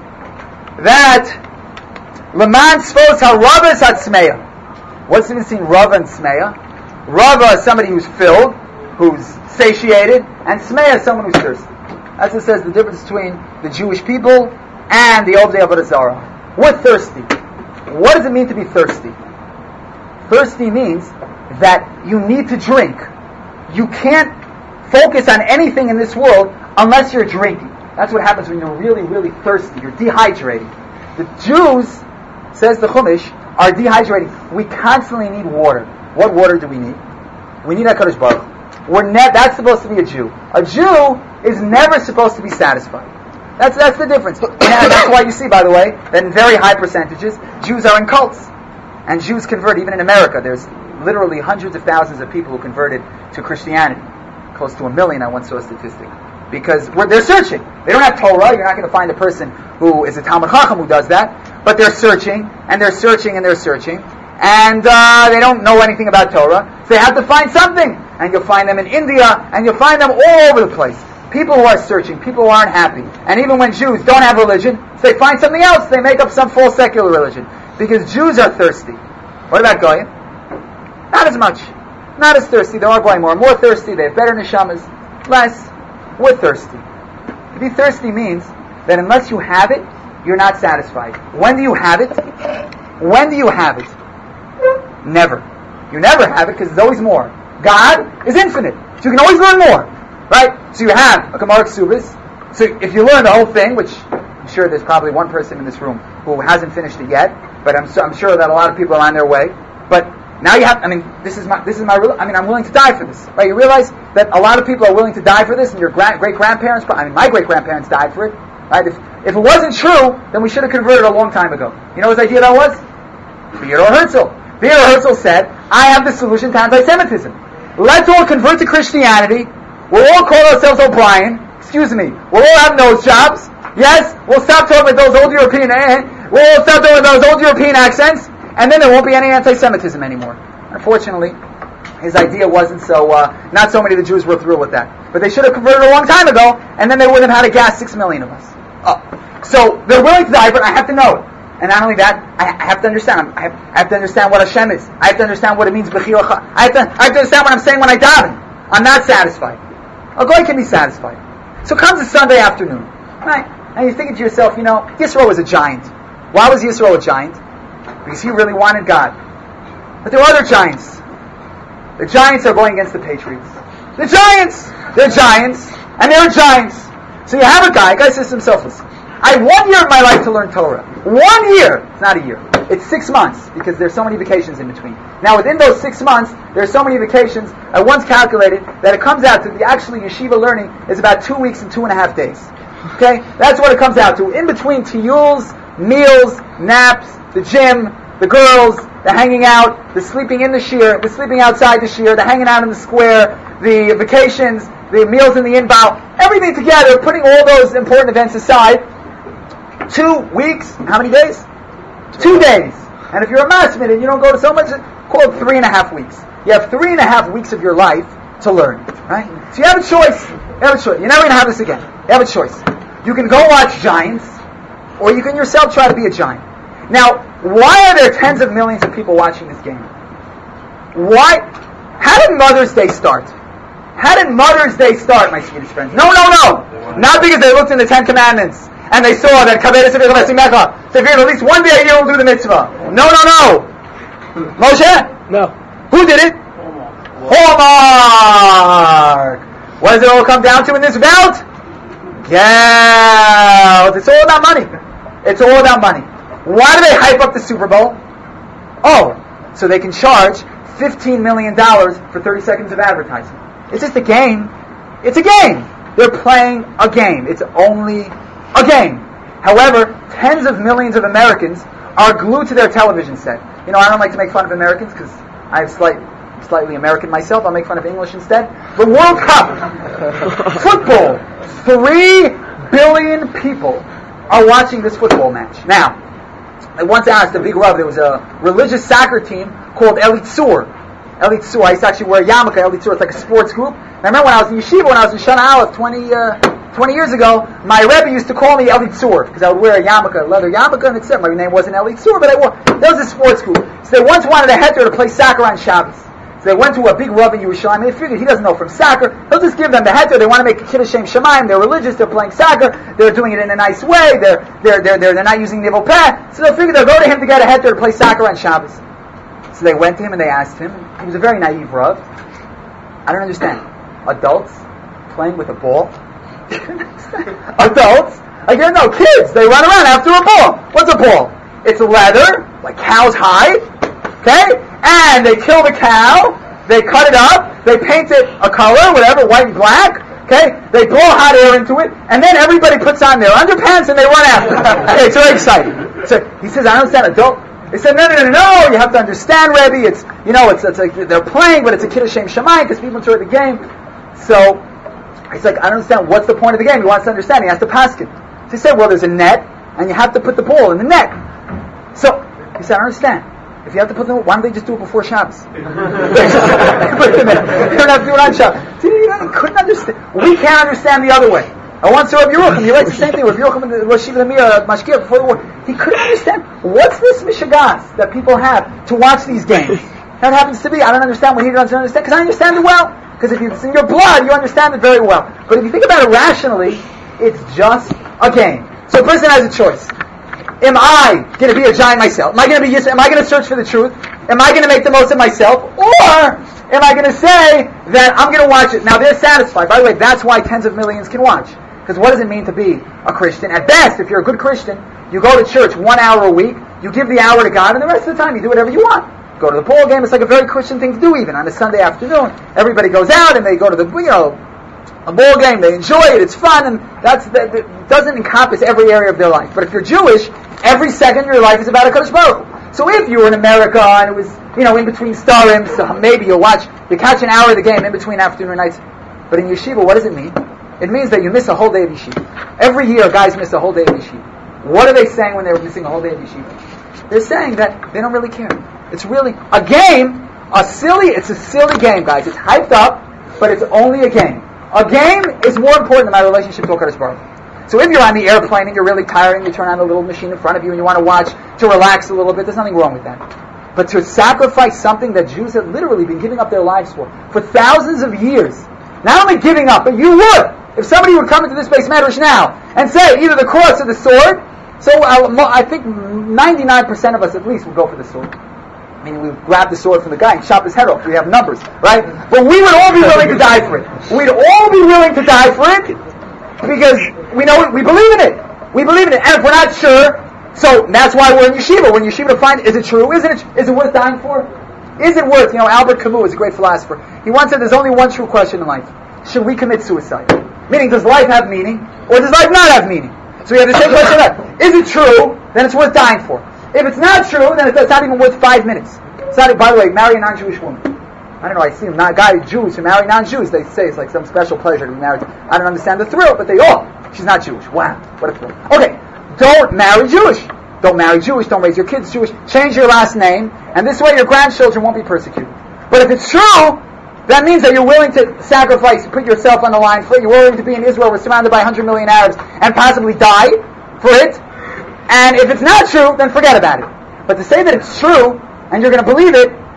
S2: that Leman Sfos HaRava Hatzmeya. What's the difference between Rava and Smeya? Rava is somebody who's filled, who's satiated, and Smeya is someone who's thirsty. That's what it says the difference between the Jewish people and the Ovdei Avodah Zarah. We're thirsty. What does it mean to be thirsty? Thirsty means that you need to drink. You can't focus on anything in this world unless you're drinking. That's what happens when you're really, really thirsty. You're dehydrating. The Jews, says the Chumash, are dehydrating. We constantly need water. What water do we need? We need HaKadosh Baruch Hu. That's supposed to be a Jew. A Jew is never supposed to be satisfied. That's the difference. And that's why you see, by the way, that in very high percentages, Jews are in cults. And Jews convert, even in America. There's literally hundreds of thousands of people who converted to Christianity. Close to 1 million, I once saw a statistic. Because they're searching. They don't have Torah. You're not going to find a person who is a Talmud Chacham who does that. But they're searching, and they're searching, and they're searching. And they don't know anything about Torah. So they have to find something. And you'll find them in India, and you'll find them all over the place. People who are searching, people who aren't happy. And even when Jews don't have religion, so they find something else. They make up some false secular religion. Because Jews are thirsty. What about Goyim? Not as much. Not as thirsty. There are Goyim more thirsty. They have better neshamas. Less. We're thirsty. To be thirsty means that unless you have it, you're not satisfied. When do you have it? When do you have it? Never. You never have it because there's always more. God is infinite. So you can always learn more. Right? So you have a Gemara Ksubis. So if you learn the whole thing, which I'm sure there's probably one person in this room who hasn't finished it yet, but I'm sure that a lot of people are on their way. But now you have, I'm willing to die for this. Right? You realize that a lot of people are willing to die for this, and your great-grandparents, my great-grandparents died for it. Right? If it wasn't true, then we should have converted a long time ago. You know whose idea that was? Theodore Herzl. Theodore Herzl said, I have the solution to anti-Semitism. Let's all convert to Christianity. We'll all call ourselves O'Brien. Excuse me. We'll all have nose jobs. Yes? We'll stop talking with those old European, we'll all stop talking with those old European accents. And then there won't be any anti-Semitism anymore. Unfortunately, his idea wasn't so, not so many of the Jews were thrilled with that. But they should have converted a long time ago, and then they wouldn't have had to gas 6 million of us. So they're willing to die, but I have to know it. And not only that, I have to understand. I have to understand what Hashem is. I have to understand what it means. I have to understand what I'm saying when I daven. I'm not satisfied. A goy can be satisfied. So comes a Sunday afternoon, right? And you're thinking to yourself, Yisro was a giant. Why was Yisro a giant? Because he really wanted God. But there are other giants. The giants are going against the patriots. The giants! They're giants, and they're giants. So you have a guy says to himself, listen, I have 1 year of my life to learn Torah. 1 year! It's not a year. It's 6 months, because there's so many vacations in between. Now within those 6 months, there's so many vacations, I once calculated that it comes out to the actually yeshiva learning is about 2 weeks and 2.5 days. Okay? That's what it comes out to. In between tiyuls, meals, naps, the gym, the girls, the hanging out, the sleeping in the shir, the sleeping outside the shir, the hanging out in the square, the vacations, the meals in the inbound, everything together, putting all those important events aside, 2 weeks, how many days? 2 days. And if you're a masmid and you don't go to so much, call it 3.5 weeks. You have 3.5 weeks of your life to learn, right? So you have a choice. You're never going to have this again. You have a choice. You can go watch giants, or you can yourself try to be a giant. Now, why are there tens of millions of people watching this game? Why? How did Mother's Day start? How did Mother's Day start, my Swedish friends? No. Not because they looked in the Ten Commandments and they saw that so they figured at least one day a year we'll do the mitzvah. No. Moshe?
S3: No.
S2: Who did it? Hallmark. What does it all come down to in this belt? Geld. It's all about money. It's all about money. Why do they hype up the Super Bowl? Oh, so they can charge $15 million for 30 seconds of advertising. It's just a game. It's a game. They're playing a game. It's only a game. However, tens of millions of Americans are glued to their television set. You know, I don't like to make fun of Americans because I have slightly American myself. I'll make fun of English instead. The World Cup. Football. 3 billion people are watching this football match. Now, I once asked a big Rav, there was a religious soccer team called Elitzur. Elitzur, I used to actually wear a yarmulke. Elitzur, it's like a sports group. And I remember when I was in yeshiva, when I was in Shana Aleph 20 years ago, my Rebbe used to call me Elitzur because I would wear a yarmulke, a leather yarmulke, and except my name wasn't Elitzur, but I wore. That was a sports group. So they once wanted a heter to play soccer on Shabbos. So they went to a big Rav in Yerushalayim, and they figured he doesn't know from soccer, he'll just give them the heter. They want to make a Kiddush Shem Shemayim, they're religious, they're playing soccer, they're doing it in a nice way, they're not using nivel peh, so they figured they'll go to him to get a heter to play soccer on Shabbos. So they went to him and they asked him, he was a very naive Rav, I don't understand, adults playing with a ball? Adults? Again, no, kids, they run around after a ball. What's a ball? It's leather, like cow's hide, okay? And they kill the cow, they cut it up, they paint it a color, whatever, white and black, okay? They blow hot air into it, and then everybody puts on their underpants and they run after it. Okay, it's very exciting. So he says, I don't understand adult. They said, no, you have to understand, Rebbe, it's like they're playing, but it's a Kiddush Shem Shemayim because people enjoy the game. So he's like, I don't understand, what's the point of the game? He wants to understand, he has to paskin. So he said, well, there's a net, and you have to put the ball in the net. So he said, I don't understand. If you have to put the ball, why don't they just do it before Shabbos? Wait a minute, you don't have to do it on Shabbos. See, he couldn't understand. We can't understand the other way. I once saw Rabbi Yerucham, he writes the same thing with Yerucham and Rosh Yeshiva Lemir Mashkiach before the war. He couldn't understand, what's this mishagas that people have to watch these games? That happens to be, I don't understand what he doesn't understand, because I understand it well. Because if it's in your blood, you understand it very well. But if you think about it rationally, it's just a game. So a person has a choice. Am I going to be a giant myself? Am I going to be Yisrael? Am I going to search for the truth? Am I going to make the most of myself? Or am I going to say that I'm going to watch it? Now they're satisfied. By the way, that's why tens of millions can watch. Because what does it mean to be a Christian? At best, if you're a good Christian, you go to church 1 hour a week, you give the hour to God, and the rest of the time you do whatever you want. Go to the ball game. It's like a very Christian thing to do even on a Sunday afternoon. Everybody goes out and they go to the, a ball game. They enjoy it. It's fun, and that doesn't encompass every area of their life. But if you're Jewish, every second of your life is about a Kadosh Baruch Hu. So if you were in America and it was, in between starim, so maybe you catch an hour of the game in between afternoon nights. But in yeshiva, what does it mean? It means that you miss a whole day of yeshiva. Every year, guys miss a whole day of yeshiva. What are they saying when they're missing a whole day of yeshiva? They're saying that they don't really care. It's really a game, it's a silly game, guys. It's hyped up, but it's only a game. A game is more important than my relationship to HaKadosh Baruch Hu. So if you're on the airplane and you're really tired and you turn on the little machine in front of you and you want to watch to relax a little bit, there's nothing wrong with that. But to sacrifice something that Jews have literally been giving up their lives for thousands of years, not only giving up, but you would. If somebody would come into this base Medrash now and say either the cross or the sword, so I think 99% of us at least would go for the sword. Meaning we would grab the sword from the guy and chop his head off. We have numbers, right? But we would all be willing to die for it. We'd all be willing to die for it because we know it, we believe in it. We believe in it. And if we're not sure, so that's why we're in yeshiva. We're in yeshiva to find, is it true? Is it worth dying for? Is it worth, Albert Camus is a great philosopher. He once said there's only one true question in life. Should we commit suicide? Meaning, does life have meaning or does life not have meaning? So we have the same question now. Is it true? Then it's worth dying for. If it's not true, then it's not even worth 5 minutes. It's not, by the way, marry a non-Jewish woman. I don't know, I see them, Jews who marry non-Jews, they say it's like some special pleasure to be married. I don't understand the thrill, but she's not Jewish. Wow, what a thrill. Okay, don't marry Jewish. Don't marry Jewish, don't raise your kids Jewish. Change your last name, and this way your grandchildren won't be persecuted. But if it's true, that means that you're willing to sacrifice, put yourself on the line for it. You're willing to be in Israel, we're surrounded by 100 million Arabs, and possibly die for it. And if it's not true, then forget about it. But to say that it's true, and you're going to believe it,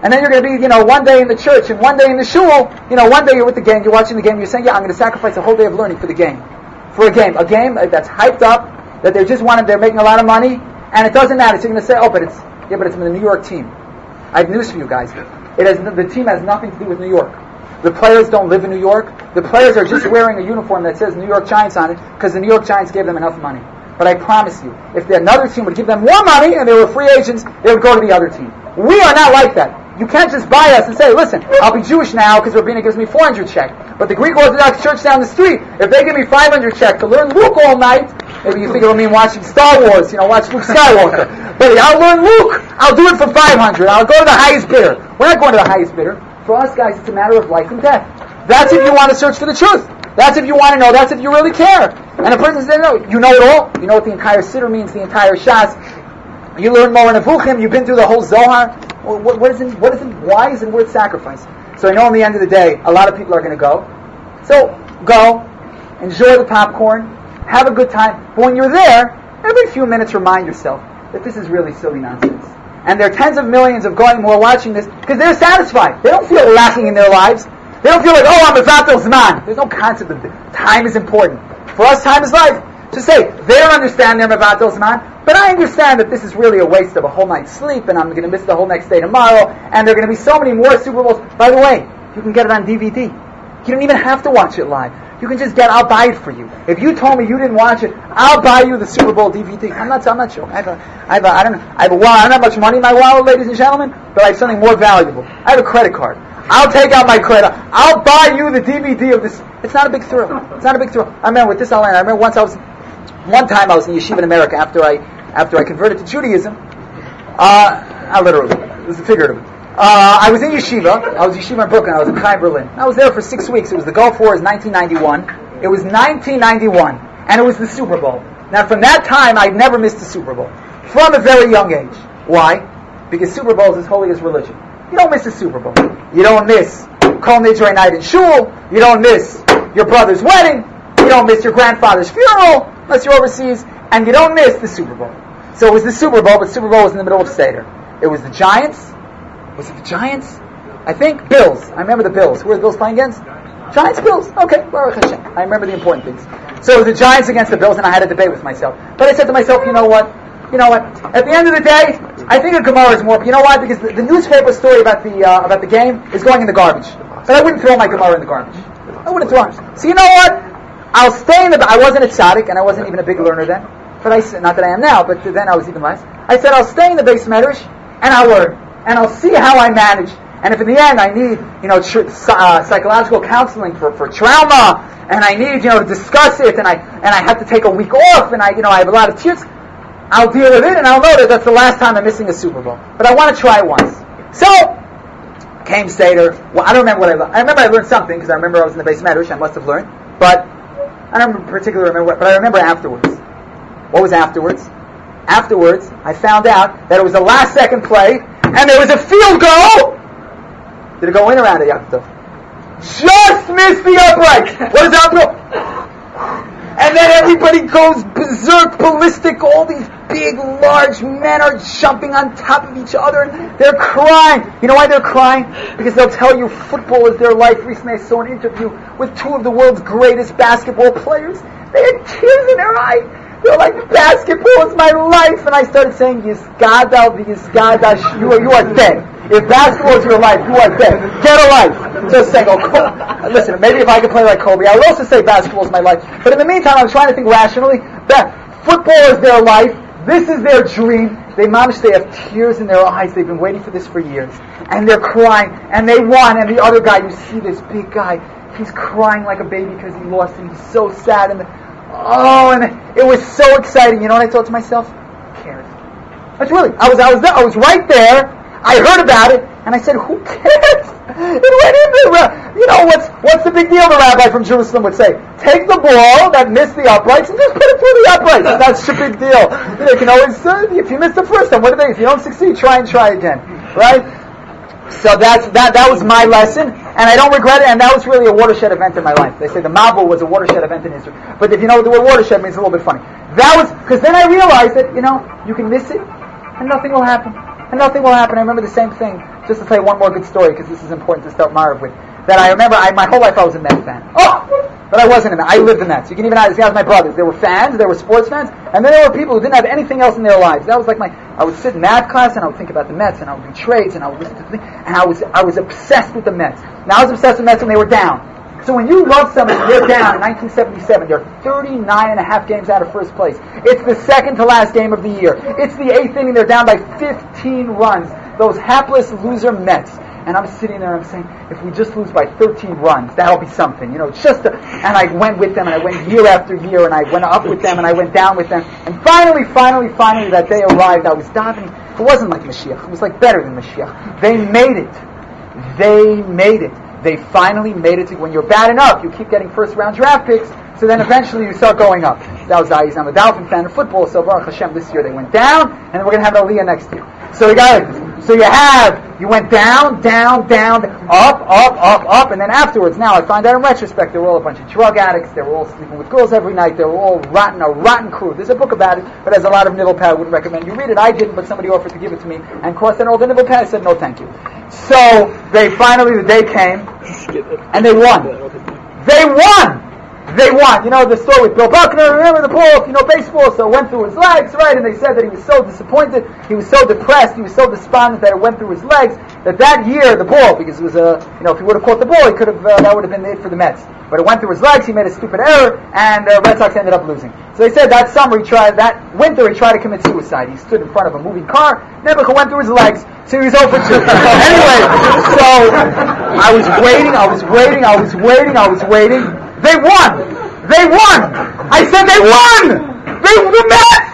S2: And then you're going to be, one day in the church and one day in the shul. One day you're with the game, you're watching the game, you're saying, I'm going to sacrifice a whole day of learning for the game. For a game that's hyped up, that they're making a lot of money, and it doesn't matter. So you're going to say, but it's the New York team. I have news for you guys. The team has nothing to do with New York. The players don't live in New York. The players are just wearing a uniform that says New York Giants on it because the New York Giants gave them enough money. But I promise you, if another team would give them more money and they were free agents, they would go to the other team. We are not like that. You can't just buy us and say, listen, I'll be Jewish now because Rabina gives me 400 check. But the Greek Orthodox Church down the street, if they give me 500 check to learn Luke all night, maybe you think it'll mean watching Star Wars, watch Luke Skywalker. But I'll learn Luke. I'll do it for 500. I'll go to the highest bidder. We're not going to the highest bidder. For us guys, it's a matter of life and death. That's if you want to search for the truth. That's if you want to know. That's if you really care. And a person says, no, you know it all. You know what the entire Siddur means, the entire Shas. You learn more in Nevuchim. You've been through the whole Zohar. What is it? Why is it worth sacrifice? So I know in the end of the day, a lot of people are going to go. So go, enjoy the popcorn, have a good time. But when you're there, every few minutes remind yourself that this is really silly nonsense. And there are tens of millions of goyim who are watching this because they're satisfied. They don't feel lacking in their lives. They don't feel like, I'm mevatel zman. There's no concept of time is important. For us, time is life. Just say, they don't understand their mevatel zman, but I understand that this is really a waste of a whole night's sleep, and I'm going to miss the whole next day tomorrow, and there are going to be so many more Super Bowls. By the way, you can get it on DVD. You don't even have to watch it live. You can just I'll buy it for you. If you told me you didn't watch it, I'll buy you the Super Bowl DVD. I'm not joking. I don't have much money in my wallet, ladies and gentlemen, but I have something more valuable. I have a credit card. I'll take out my credit. I'll buy you the DVD of this. It's not a big thrill. I remember with this I'll learn. I remember one time I was in yeshiva in America after I converted to Judaism. Literally, it was figurative. I was in yeshiva. I was yeshiva in Brooklyn. I was in Chaim, Berlin. I was there for 6 weeks. It was the Gulf War. It was 1991. It was 1991, and it was the Super Bowl. Now, from that time, I'd never missed a Super Bowl from a very young age. Why? Because Super Bowl is as holy as religion. You don't miss a Super Bowl. You don't miss Kol Nidrei night in shul. You don't miss your brother's wedding. You don't miss your grandfather's funeral unless you're overseas, and you don't miss the Super Bowl. So it was the Super Bowl, but Super Bowl was in the middle of Seder. It was the Giants. Was it the Giants? I think Bills. I remember the Bills. Who were the Bills playing against? Giants, Bills. Okay, Baruch Hashem. I remember the important things. So it was the Giants against the Bills, and I had a debate with myself. But I said to myself, you know what? At the end of the day, I think a Gemara is more. You know why? Because the newspaper story about the game is going in the garbage. But I wouldn't throw my Gemara in the garbage. I wouldn't throw it. So you know what? I'll stay in the. I wasn't a tzaddik, and I wasn't even a big learner then. But not that I am now, but then I was even less. I said I'll stay in the base medrash, and I'll learn, and I'll see how I manage. And if in the end I need, psychological counseling for trauma, and I need, to discuss it, and I have to take a week off, and I have a lot of tears, I'll deal with it, and I'll know that that's the last time I'm missing a Super Bowl. But I want to try it once. So, came Seder. Well, I don't remember what I learned. I remember I learned something, because I remember I was in the base medrash, I must have learned. But I don't particularly remember what, but I remember afterwards. What was afterwards? Afterwards, I found out that it was the last second play, and there was a field goal. Did it go in or out of Yaakov? Just missed the upright. What is upright? And then everybody goes berserk, ballistic. All these big, large men are jumping on top of each other. And they're crying. You know why they're crying? Because they'll tell you football is their life. Recently I saw an interview with two of the world's greatest basketball players. They had tears in their eyes. They're like, basketball is my life. And I started saying, Yizgada, you are dead. If basketball is your life, you are dead. Get a life. Just saying, listen, maybe if I could play like Kobe, I would also say basketball is my life. But in the meantime, I'm trying to think rationally. That football is their life. This is their dream. They have tears in their eyes. They've been waiting for this for years. And they're crying. And they won. And the other guy, you see this big guy, he's crying like a baby because he lost and he's so sad. And it was so exciting. You know what I thought to myself? Who cares? That's really, I was there. I was right there. I heard about it, and I said, who cares? It went in there. What's the big deal, the rabbi from Jerusalem would say? Take the ball that missed the uprights and just put it through the uprights. That's a big deal. You can always, if you missed the first time, if you don't succeed, try again. Right? So that was my lesson, and I don't regret it, and that was really a watershed event in my life. They say the Mabul was a watershed event in history. But if you know what the word watershed means, it's a little bit funny. That was, because then I realized that, you can miss it, and nothing will happen. And nothing will happen. I remember the same thing. just to tell you one more good story, because this is important to start Marav with, that I remember, my whole life I was a Mets fan. But I wasn't a Mets. I lived the Mets. You can even ask my brothers. They were fans, they were sports fans, and then there were people who didn't have anything else in their lives. That was like I would sit in math class and I would think about the Mets, and I would do trades, and I would listen to the thing, and I was obsessed with the Mets. Now I was obsessed with the Mets when they were down. So when you love somebody, they're down in 1977, they're 39 and a half games out of first place. It's the second to last game of the year. It's the 8th inning, they're down by 15 runs. Those hapless loser Mets. And I'm sitting there and I'm saying, if we just lose by 13 runs, that'll be something. And I went with them, and I went year after year, and I went up with them, and I went down with them. And finally, that day arrived. I was davening. It wasn't like Mashiach. It was like better than Mashiach. They made it. They finally made it to when you're bad enough, you keep getting first round draft picks, so then eventually you start going up. That was I'm a Dolphin fan of football, so Baruch Hashem this year they went down, and then we're going to have an Aliyah next year. So you went down, up, and then afterwards, now I find out in retrospect, they were all a bunch of drug addicts, they were all sleeping with girls every night, they were all a rotten crew. There's a book about it, but has a lot of nibble pad. I wouldn't recommend you read it. I didn't, but somebody offered to give it to me, and crossed out all the nibble pad. I said, no thank you. So, the day came, and they won. They won. You know the story with Bill Buckner, remember the ball, baseball, so it went through his legs, right? And they said that he was so disappointed, he was so depressed, he was so despondent that it went through his legs, that year, the ball, because it was if he would have caught the ball, he could have, that would have been it for the Mets. But it went through his legs, he made a stupid error, and the Red Sox ended up losing. So they said that winter he tried to commit suicide. He stood in front of a moving car, Nebuchadnezzar went through his legs, so he was over 2. Anyway, so I was waiting. They won! I said they won! The Mets!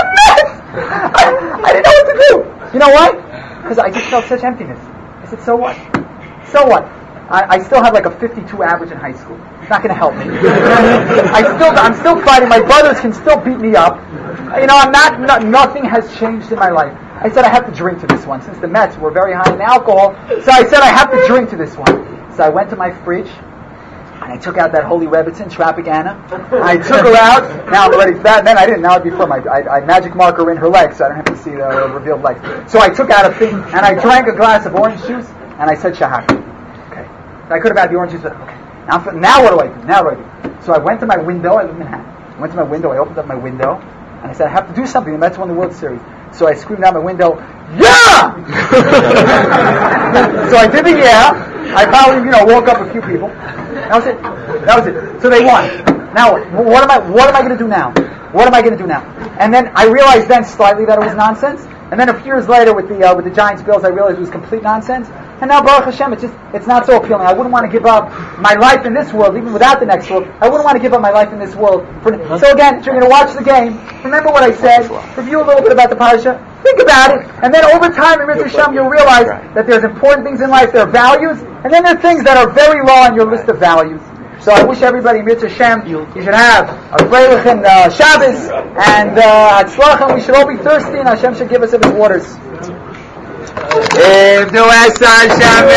S2: I didn't know what to do. You know why? Because I just felt such emptiness. I said, so what? I still have like a 52 average in high school. It's not going to help me. I'm still fighting. My brothers can still beat me up. Nothing has changed in my life. I said I have to drink to this one, since the Mets were very high in alcohol. So I said I have to drink to this one. So I went to my fridge, and I took out that Holy Rebbitzin, Tropicana. I took her out. Now I'm ready for that. Then I didn't. Now it'd be for I magic marker in her legs, so I don't have to see the revealed legs. So I took out a thing, and I drank a glass of orange juice, and I said Shahak. Okay. So I could have had the orange juice, but okay. Now what do I do? So I went to my window. I live in Manhattan. I went to my window. I opened up my window, and I said, I have to do something. The Mets won the World Series. So I screamed out my window, yeah! So I did the yeah. I probably, woke up a few people. That was it. So they won. Now what am I going to do now? And then I realized then slightly that it was nonsense. And then a few years later with the Giants Bills, I realized it was complete nonsense. And now Baruch Hashem, it's not so appealing. I wouldn't want to give up my life in this world, even without the next world. I wouldn't want to give up my life in this world. So again, if you're going to watch the game, remember what I said, review a little bit about the parasha, think about it, and then over time in Mitzvah Hashem you'll realize that there's important things in life, there are values, and then there are things that are very low on your list of values. So I wish everybody, Mitzvah Hashem, you should have a Freilich and Shabbos, and Hatzlach, and we should all be thirsty, and Hashem should give us of His waters.